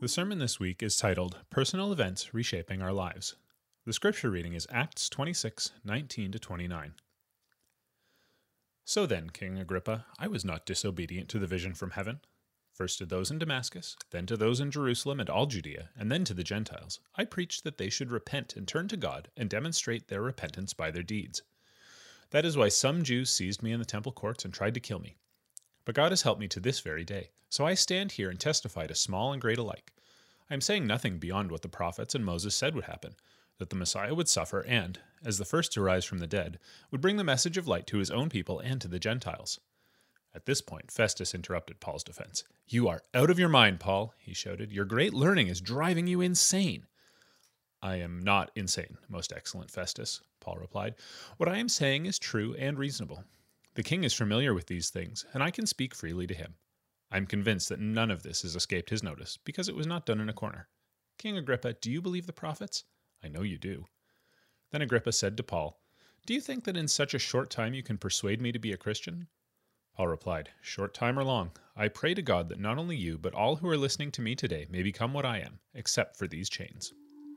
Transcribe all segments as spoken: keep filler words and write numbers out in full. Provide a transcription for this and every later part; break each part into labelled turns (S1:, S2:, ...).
S1: The sermon this week is titled, Personal Events Reshaping Our Lives. The scripture reading is Acts twenty-six, nineteen to twenty-nine. So then, King Agrippa, I was not disobedient to the vision from heaven. First to those in Damascus, then to those in Jerusalem and all Judea, and then to the Gentiles, I preached that they should repent and turn to God and demonstrate their repentance by their deeds. That is why some Jews seized me in the temple courts and tried to kill me. But God has helped me to this very day. So I stand here and testify to small and great alike. I am saying nothing beyond what the prophets and Moses said would happen, that the Messiah would suffer and, as the first to rise from the dead, would bring the message of light to his own people and to the Gentiles. At this point, Festus interrupted Paul's defense. You are out of your mind, Paul, he shouted. Your great learning is driving you insane. I am not insane, most excellent Festus, Paul replied. What I am saying is true and reasonable. The king is familiar with these things, and I can speak freely to him. I am convinced that none of this has escaped his notice, because it was not done in a corner. King Agrippa, do you believe the prophets? I know you do. Then Agrippa said to Paul, Do you think that in such a short time you can persuade me to be a Christian? Paul replied, Short time or long, I pray to God that not only you, but all who are listening to me today may become what I am, except for these chains.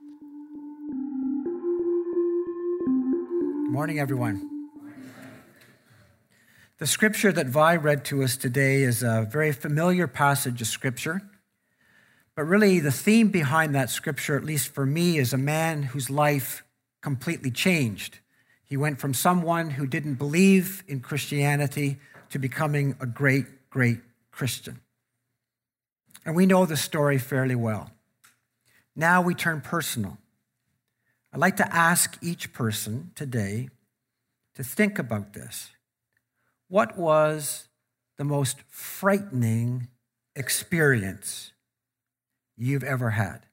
S2: Good morning, everyone. The scripture that Vi read to us today is a very familiar passage of scripture, but really the theme behind that scripture, at least for me, is a man whose life completely changed. He went from someone who didn't believe in Christianity to becoming a great, great Christian. And we know the story fairly well. Now we turn personal. I'd like to ask each person today to think about this. What was the most frightening experience you've ever had?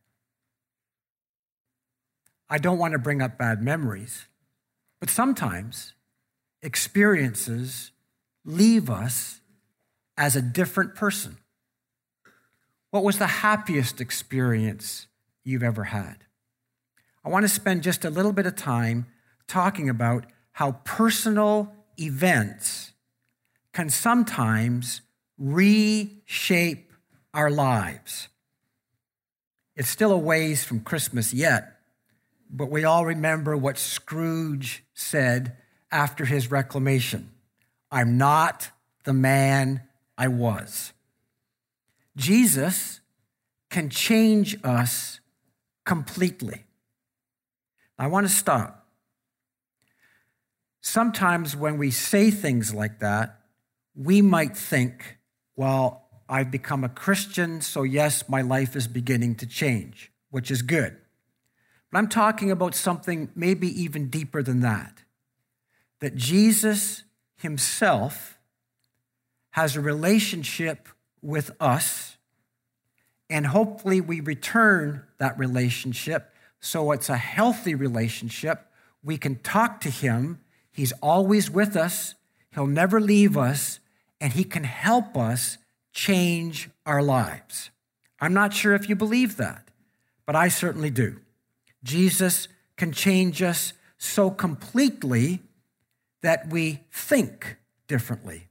S2: I don't want to bring up bad memories, but sometimes experiences leave us as a different person. What was the happiest experience you've ever had? I want to spend just a little bit of time talking about how personal events can sometimes reshape our lives. It's still a ways from Christmas yet, but we all remember what Scrooge said after his reclamation. I'm not the man I was. Jesus can change us completely. I want to stop. Sometimes when we say things like that, we might think, well, I've become a Christian, so yes, my life is beginning to change, which is good. But I'm talking about something maybe even deeper than that, that Jesus himself has a relationship with us, and hopefully we return that relationship so it's a healthy relationship. We can talk to him. He's always with us. He'll never leave us, and he can help us change our lives. I'm not sure if you believe that, but I certainly do. Jesus can change us so completely that we think differently,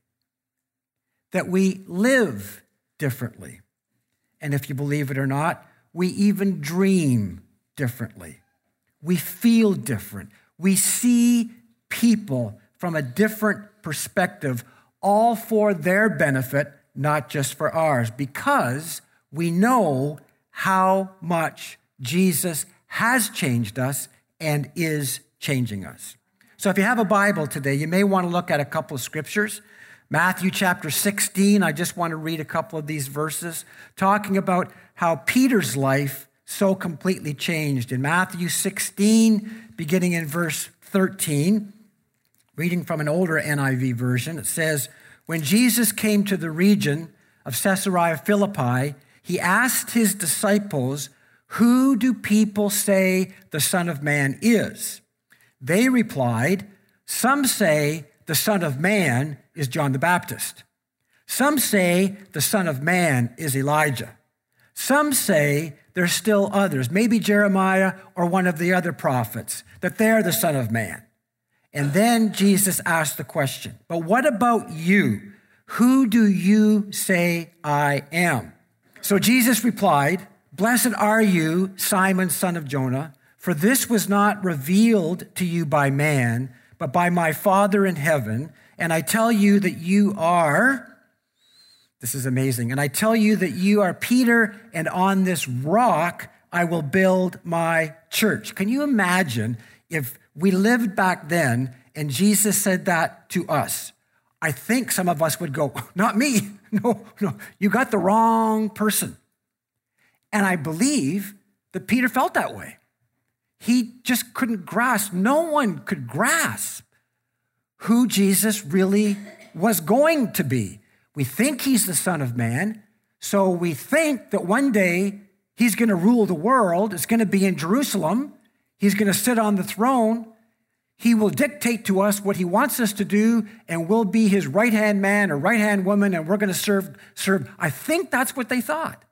S2: that we live differently, and if you believe it or not, we even dream differently. We feel different. We see people from a different perspective, all for their benefit, not just for ours, because we know how much Jesus has changed us and is changing us. So if you have a Bible today, you may want to look at a couple of scriptures. Matthew chapter sixteen, I just want to read a couple of these verses, talking about how Peter's life so completely changed. In Matthew sixteen, beginning in verse thirteen, reading from an older N I V version, it says, When Jesus came to the region of Caesarea Philippi, he asked his disciples, Who do people say the Son of Man is? They replied, Some say the Son of Man is John the Baptist. Some say the Son of Man is Elijah. Some say there's still others, maybe Jeremiah or one of the other prophets, that they're the Son of Man. And then Jesus asked the question, but what about you? Who do you say I am? So Jesus replied, Blessed are you, Simon, son of Jonah, for this was not revealed to you by man, but by my Father in heaven. And I tell you that you are, this is amazing, and I tell you that you are Peter, and on this rock I will build my church. Can you imagine if we lived back then and Jesus said that to us? I think some of us would go, not me. No, no, you got the wrong person. And I believe that Peter felt that way. He just couldn't grasp, no one could grasp who Jesus really was going to be. We think he's the Son of Man, so we think that one day he's going to rule the world. It's going to be in Jerusalem. He's going to sit on the throne. He will dictate to us what he wants us to do, and we'll be his right-hand man or right-hand woman, and we're going to serve, serve. I think that's what they thought.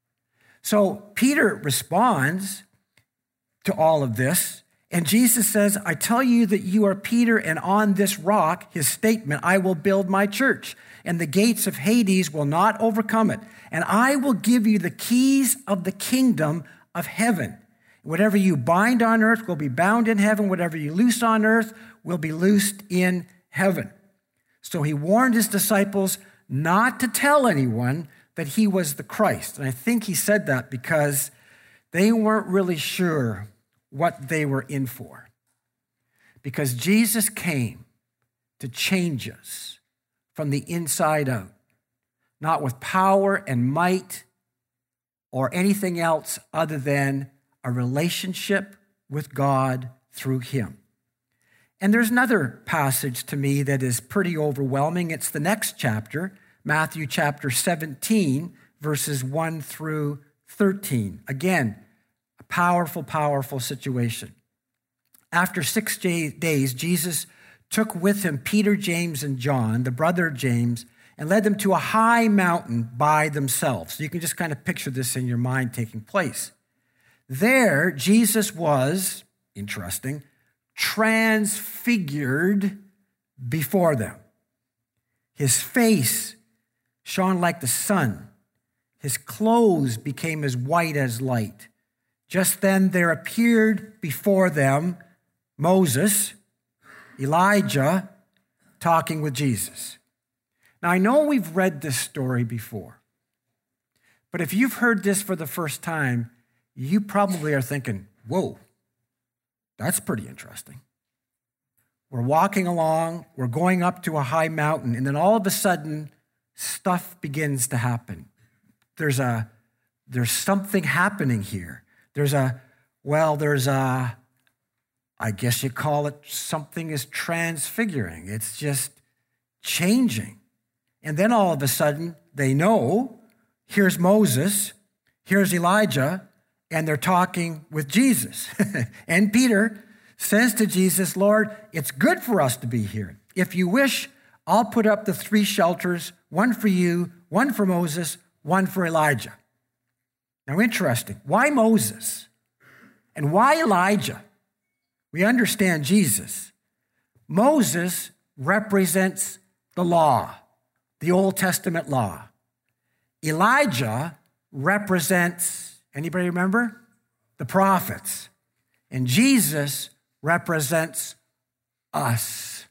S2: So Peter responds to all of this, and Jesus says, I tell you that you are Peter, and on this rock, his statement, I will build my church, and the gates of Hades will not overcome it. And I will give you the keys of the kingdom of heaven. Whatever you bind on earth will be bound in heaven. Whatever you loose on earth will be loosed in heaven. So he warned his disciples not to tell anyone that he was the Christ. And I think he said that because they weren't really sure what they were in for. Because Jesus came to change us from the inside out, not with power and might or anything else other than a relationship with God through him. And there's another passage to me that is pretty overwhelming. It's the next chapter, Matthew chapter seventeen, verses one through thirteen. Again, a powerful, powerful situation. After six days, Jesus took with him Peter, James, and John, the brother of James, and led them to a high mountain by themselves. So you can just kind of picture this in your mind taking place. There, Jesus was, interesting, transfigured before them. His face shone like the sun. His clothes became as white as light. Just then there appeared before them Moses, Elijah, talking with Jesus. Now, I know we've read this story before, but if you've heard this for the first time, you probably are thinking, whoa, that's pretty interesting. We're walking along, we're going up to a high mountain, and then all of a sudden, stuff begins to happen. There's a, there's something happening here. There's a, well, there's a, I guess you call it something is transfiguring. It's just changing. And then all of a sudden, they know, here's Moses, here's Elijah, and they're talking with Jesus. And Peter says to Jesus, Lord, it's good for us to be here. If you wish, I'll put up the three shelters, one for you, one for Moses, one for Elijah. Now, interesting. Why Moses? And why Elijah? We understand Jesus. Moses represents the law, the Old Testament law. Elijah represents, anybody remember? The prophets. And Jesus represents us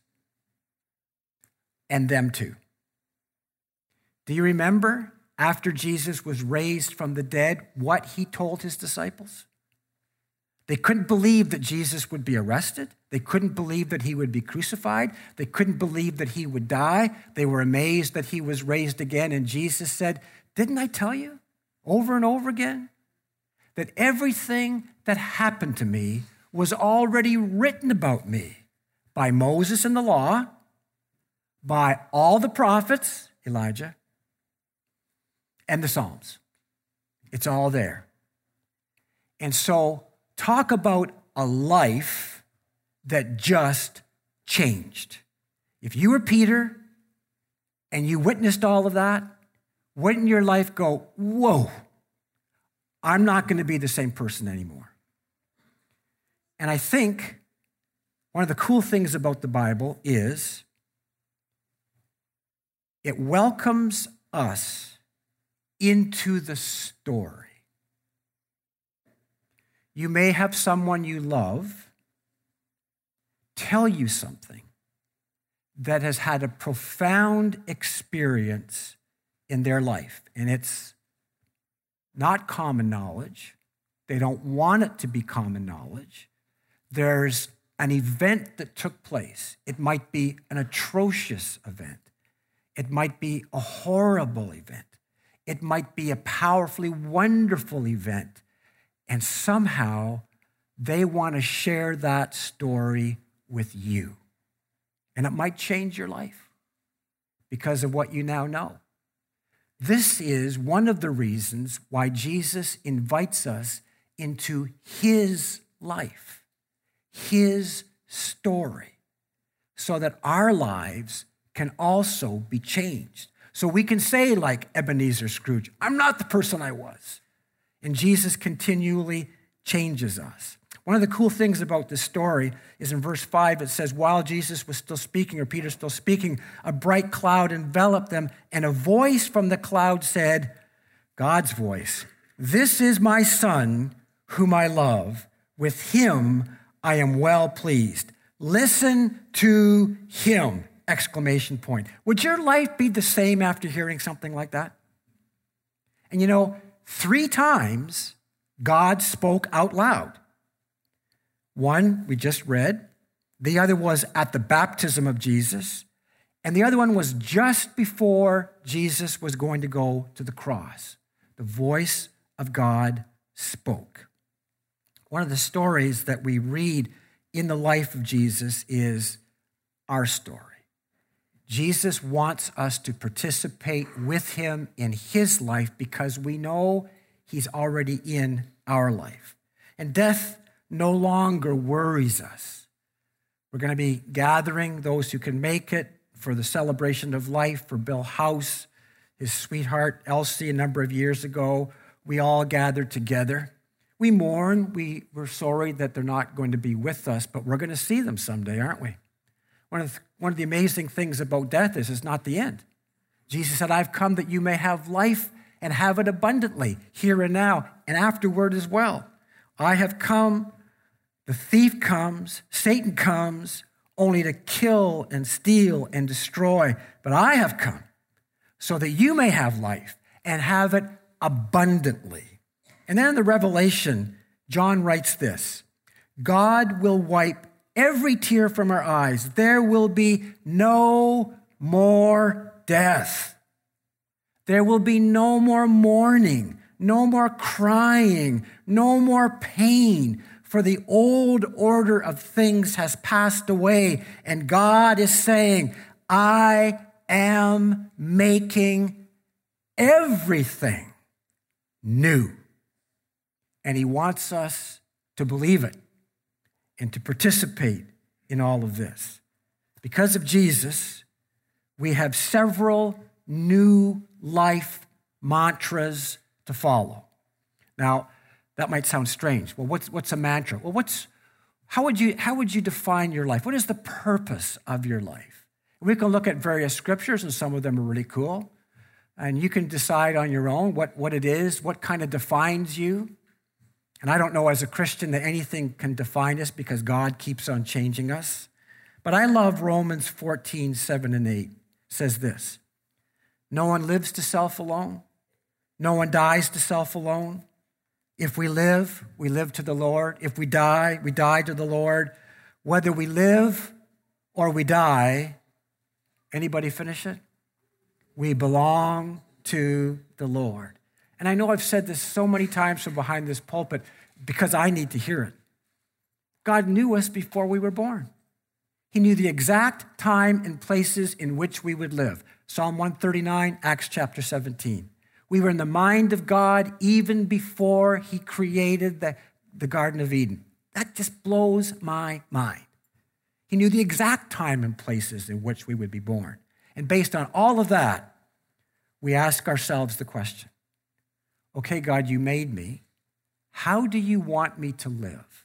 S2: and them too. Do you remember after Jesus was raised from the dead what he told his disciples? They couldn't believe that Jesus would be arrested. They couldn't believe that he would be crucified. They couldn't believe that he would die. They were amazed that he was raised again. And Jesus said, didn't I tell you over and over again that everything that happened to me was already written about me by Moses in the law, by all the prophets, Elijah, and the Psalms. It's all there. And so talk about a life that just changed. If you were Peter and you witnessed all of that, wouldn't your life go, whoa, I'm not going to be the same person anymore? And I think one of the cool things about the Bible is it welcomes us into the story. You may have someone you love tell you something that has had a profound experience in their life, and it's not common knowledge. They don't want it to be common knowledge. There's an event that took place. It might be an atrocious event. It might be a horrible event. It might be a powerfully wonderful event. And somehow they want to share that story with you. And it might change your life because of what you now know. This is one of the reasons why Jesus invites us into his life, his story, so that our lives can also be changed. So we can say, like Ebenezer Scrooge, I'm not the person I was. And Jesus continually changes us. One of the cool things about this story is in verse five, it says, while Jesus was still speaking, or Peter still speaking, a bright cloud enveloped them, and a voice from the cloud said, God's voice, this is my son whom I love. With him I am well pleased. Listen to him, exclamation point. Would your life be the same after hearing something like that? And you know, three times God spoke out loud. One we just read, the other was at the baptism of Jesus, and the other one was just before Jesus was going to go to the cross. The voice of God spoke. One of the stories that we read in the life of Jesus is our story. Jesus wants us to participate with him in his life because we know he's already in our life. And death no longer worries us. We're going to be gathering those who can make it for the celebration of life for Bill House, his sweetheart Elsie, a number of years ago. We all gathered together. We mourn. We, we're sorry that they're not going to be with us, but we're going to see them someday, aren't we? One of the, one of the amazing things about death is it's not the end. Jesus said, I've come that you may have life and have it abundantly, here and now, and afterward as well. I have come. The thief comes, Satan comes, only to kill and steal and destroy. But I have come so that you may have life and have it abundantly. And then in the Revelation, John writes this, God will wipe every tear from our eyes. There will be no more death. There will be no more mourning, no more crying, no more pain. For the old order of things has passed away, and God is saying, I am making everything new. And he wants us to believe it and to participate in all of this. Because of Jesus, we have several new life mantras to follow. Now, that might sound strange. Well, what's what's a mantra? Well, what's how would you how would you define your life? What is the purpose of your life? We can look at various scriptures, and some of them are really cool. And you can decide on your own what, what it is, what kind of defines you. And I don't know as a Christian that anything can define us because God keeps on changing us. But I love Romans fourteen, seven and eight. It says this, no one lives to self alone. No one dies to self alone. If we live, we live to the Lord. If we die, we die to the Lord. Whether we live or we die, anybody finish it? We belong to the Lord. And I know I've said this so many times from behind this pulpit because I need to hear it. God knew us before we were born. He knew the exact time and places in which we would live. Psalm one thirty-nine, Acts chapter seventeen. We were in the mind of God even before he created the, the Garden of Eden. That just blows my mind. He knew the exact time and places in which we would be born. And based on all of that, we ask ourselves the question, okay, God, you made me. How do you want me to live?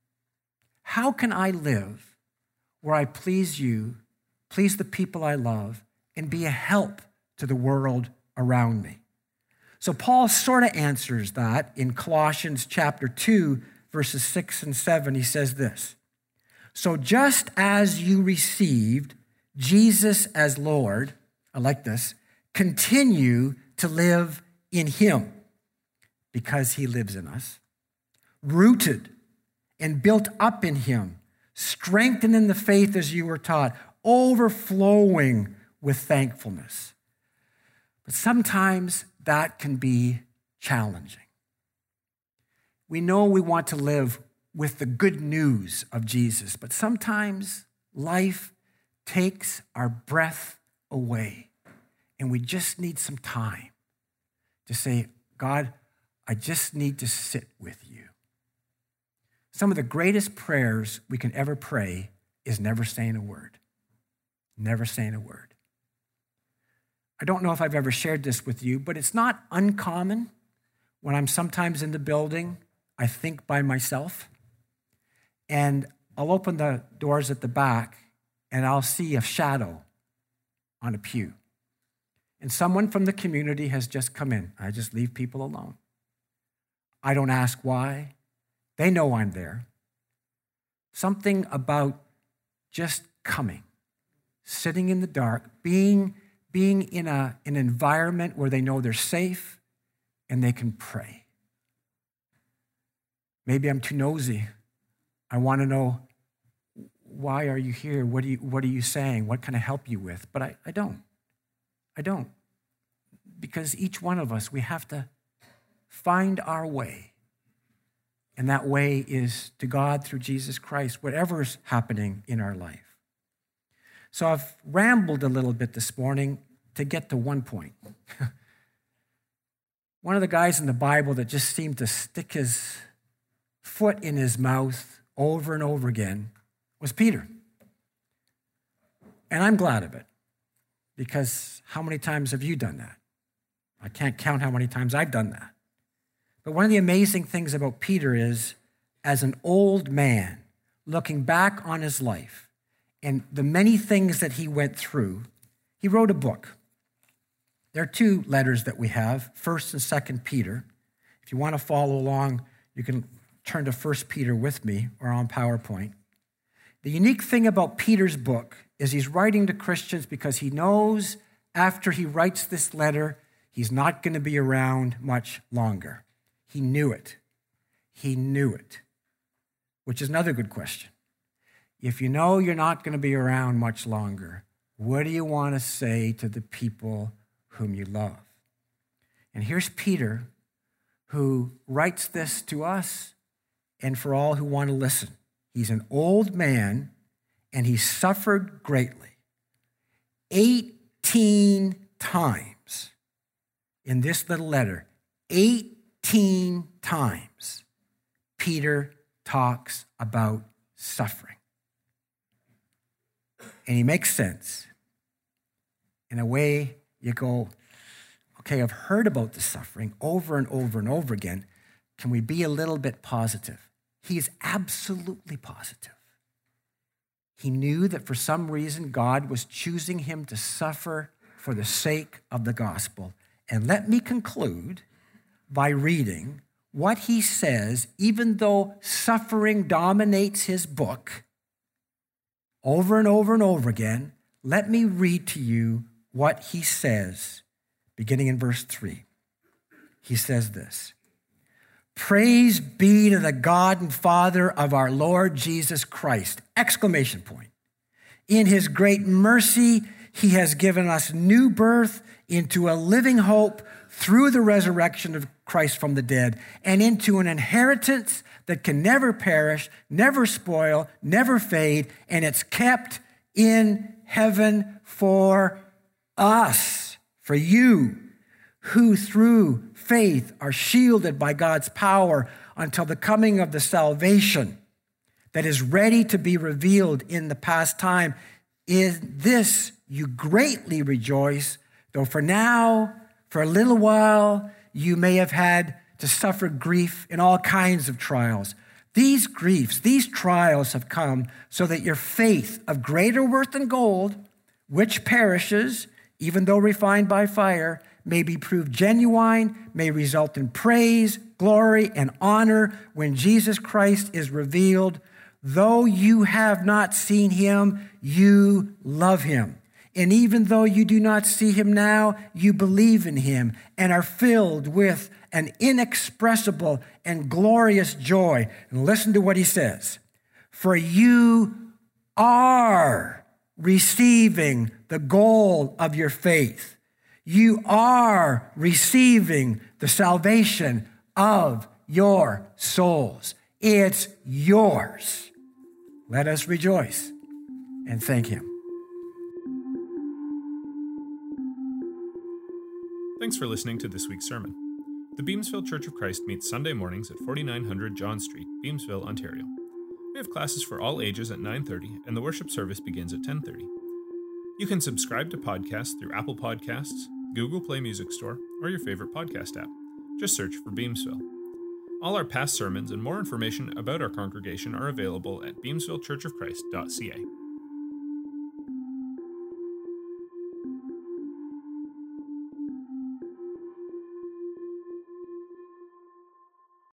S2: How can I live where I please you, please the people I love, and be a help to the world around me? So Paul sort of answers that in Colossians chapter two, verses six and seven, he says this. So just as you received Jesus as Lord, I like this, continue to live in him because he lives in us, rooted and built up in him, strengthened in the faith as you were taught, overflowing with thankfulness. But sometimes that can be challenging. We know we want to live with the good news of Jesus, but sometimes life takes our breath away, and we just need some time to say, God, I just need to sit with you. Some of the greatest prayers we can ever pray is never saying a word. Never saying a word. I don't know if I've ever shared this with you, but it's not uncommon when I'm sometimes in the building, I think by myself, and I'll open the doors at the back and I'll see a shadow on a pew. And someone from the community has just come in. I just leave people alone. I don't ask why. They know I'm there. Something about just coming, sitting in the dark, being, being in a, an environment where they know they're safe and they can pray. Maybe I'm too nosy. I want to know, why are you here? What are you, what are you saying? What can I help you with? But I, I don't. I don't. Because each one of us, we have to find our way. And that way is to God through Jesus Christ, whatever's happening in our life. So I've rambled a little bit this morning to get to one point. One of the guys in the Bible that just seemed to stick his foot in his mouth over and over again was Peter. And I'm glad of it, because how many times have you done that? I can't count how many times I've done that. But one of the amazing things about Peter is, as an old man, looking back on his life and the many things that he went through, he wrote a book. There are two letters that we have, First and Second Peter. If you want to follow along, you can turn to First Peter with me or on PowerPoint. The unique thing about Peter's book is he's writing to Christians because he knows after he writes this letter, he's not going to be around much longer. He knew it. He knew it, which is another good question. If you know you're not going to be around much longer, what do you want to say to the people whom you love? And here's Peter, who writes this to us and for all who want to listen. He's an old man, and he suffered greatly. eighteen times in this little letter, eighteen times, Peter talks about suffering. And he makes sense. In a way, you go, okay, I've heard about the suffering over and over and over again. Can we be a little bit positive? He is absolutely positive. He knew that for some reason God was choosing him to suffer for the sake of the gospel. And let me conclude by reading what he says, even though suffering dominates his book over and over and over again. Let me read to you what he says, beginning in verse three. He says this: Praise be to the God and Father of our Lord Jesus Christ! Exclamation point. In his great mercy, he has given us new birth into a living hope through the resurrection of Christ from the dead, and into an inheritance that can never perish, never spoil, never fade, and it's kept in heaven for us, for you, who through faith are shielded by God's power until the coming of the salvation that is ready to be revealed in the past time. In this you greatly rejoice, though for now, for a little while, you may have had to suffer grief in all kinds of trials. These griefs, these trials have come so that your faith, of greater worth than gold, which perishes, even though refined by fire, may be proved genuine, may result in praise, glory, and honor when Jesus Christ is revealed. Though you have not seen him, you love him. And even though you do not see him now, you believe in him and are filled with an inexpressible and glorious joy. And listen to what he says. For you are receiving the goal of your faith. You are receiving the salvation of your souls. It's yours. Let us rejoice and thank him.
S1: Thanks for listening to this week's sermon. The Beamsville Church of Christ meets Sunday mornings at forty-nine hundred John Street, Beamsville, Ontario. We have classes for all ages at nine thirty, and the worship service begins at ten thirty. You can subscribe to podcasts through Apple Podcasts, Google Play Music Store, or your favorite podcast app. Just search for Beamsville. All our past sermons and more information about our congregation are available at beamsville church of christ dot c a.